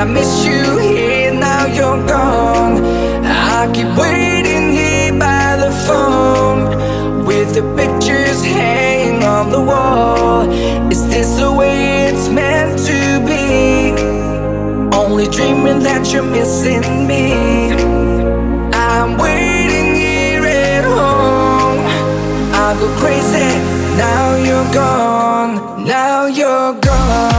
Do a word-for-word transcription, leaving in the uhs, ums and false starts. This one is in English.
miss you here, now you're gone. I keep waiting here by the phone, with the pictures hanging on the wall. Is this the way it's meant to be? Only dreaming that you're missing me. I'm waiting here at home. I go crazy, now you're gone, now you're gone.